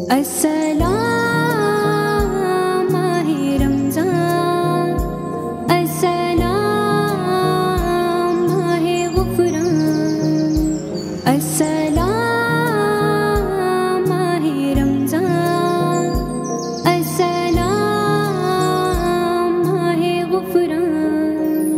अस्सलाम माहे रमज़ान, अस्सलाम माहे गुफ़रान, अस्सलाम माहे रमज़ान, अस्सलाम माहे गुफ़रान।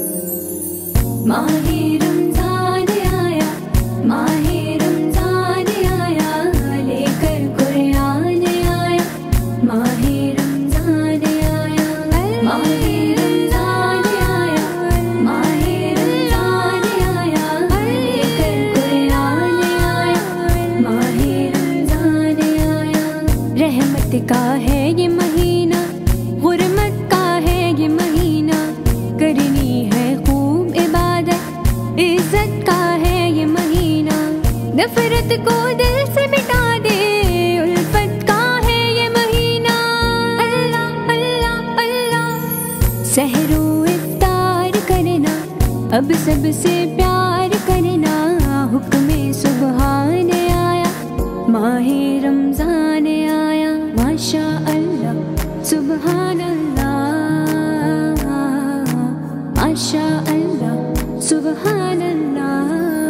माहे रमज़ान आया, माहे रमज़ान आया, लेकर कुरान आया, माहे रमज़ान आया, माहे रमज़ान आया, माहे रमज़ान आया, लेकर कुरान आया, माहे रमज़ान आया। रहमत का है ये महीना, गुरमत का है ये महीना, करनी है खूब इबादत, इज्जत का है ये महीना, नफरत को दिल से मिटा दे, उल्फत का है ये महीना। अल्लाह अल्लाह अल्लाह, सहरो इफ्तार करना, अब सबसे प्यार करना, हुक्मे सुबहान आया, माहे रमज़ान आया, माशा अल्लाह सुबहान अल्लाह, माशा अल्लाह सुबहान अल्लाह।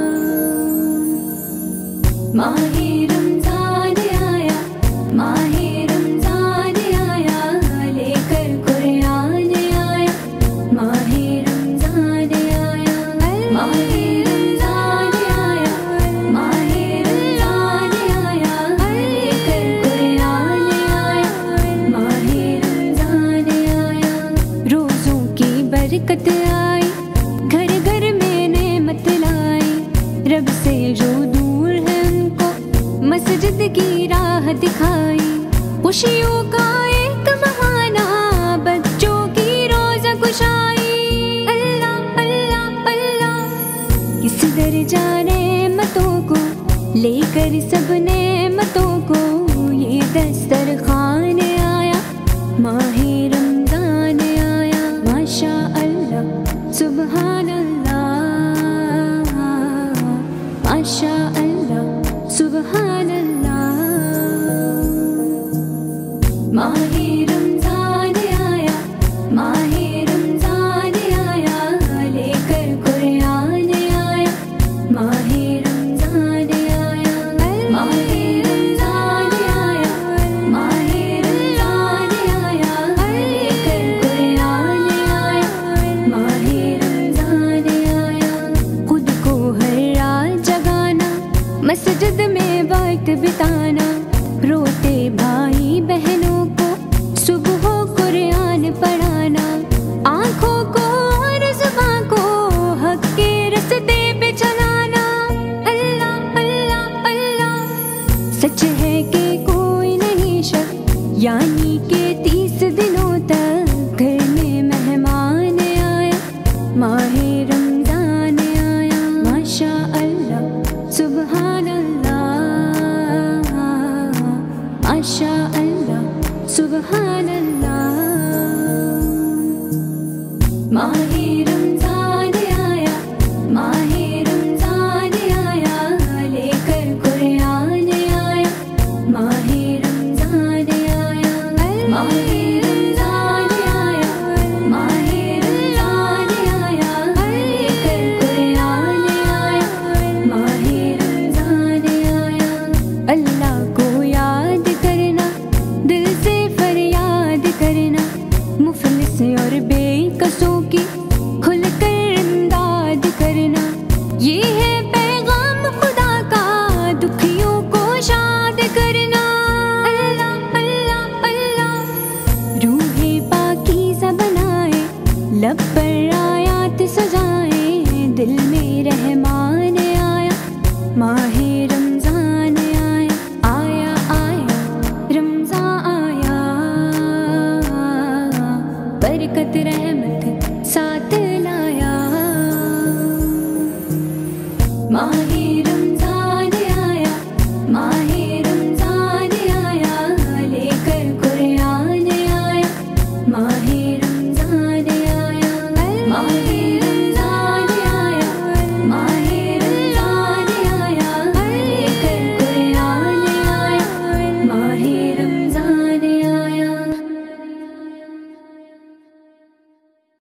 माहे रमज़ान आया, माहे रमज़ान आया, लेकर कुरान आया, माहे रमज़ान आया, माहे रमज़ान आया, माहे रमज़ान आया, लेकर कुरान आया, माहे रमज़ान आया। रोज़ों की बरकत आई, घर घर में नेमत लाई, रब से जो दूर है उनको मस्जिद की राह दिखाई, खुशियों का एक बहाना, बच्चों की रोज़ा कुशाई। अल्लाह अल्लाह अल्लाह, किस दर जाने मतों को लेकर सब नेमतों को, ये दस्तरखान आया, माहे रमज़ान आया, माशा अल्लाह सुबहान अल्लाह, माशा अल्लाह सुबहान अल्लाह। माहे रमज़ान आया, माहे रमज़ान आया, लेकर कुरान आया, माहे रमज़ान आया, माहे रमज़ान आया, माहे रमज़ान आया, लेकर कुरान आया, माहे रमज़ान आया। खुद को हर रात जगाना, मस्जिद में वक्त बिताना, रोते भाई बहनों को सुबह कुरान पढ़ाना, आँखों को और ज़ुबान को हक के रास्ते पे चलाना। अल्लाह अल्लाह अल्लाह, सच है कि कोई नहीं शक, यानी के 30 दिनों तक घर में मेहमान आया, माहे रमज़ान आया, माशा अल्लाह सुबहान अल्लाह, माशा अल्लाह सुबहान अल्लाह। माहे रमज़ान आया, माहे रमज़ान आया, लेकर कुरान आया, माहे रमज़ान आया, माहे रमज़ान आया, माहे रमज़ान आया, लेकर कुरान आया, माहे रमज़ान आया। अल्लाह को याद करना, दिल से फरियाद करना, मुफलिस और बेकसों की खुलकर इमदाद करना, ये है पैगाम खुदा का, दुखियों को शाद करना। अल्लाह अल्लाह अल्लाह, रूहे पाकीज़ा बनाए, लब पर आयात सजाए, दिल में रहमान आया, माहे रमज़ान आया, आया आया रमज़ान आया, बरकत रहमत साथ लाया। माहे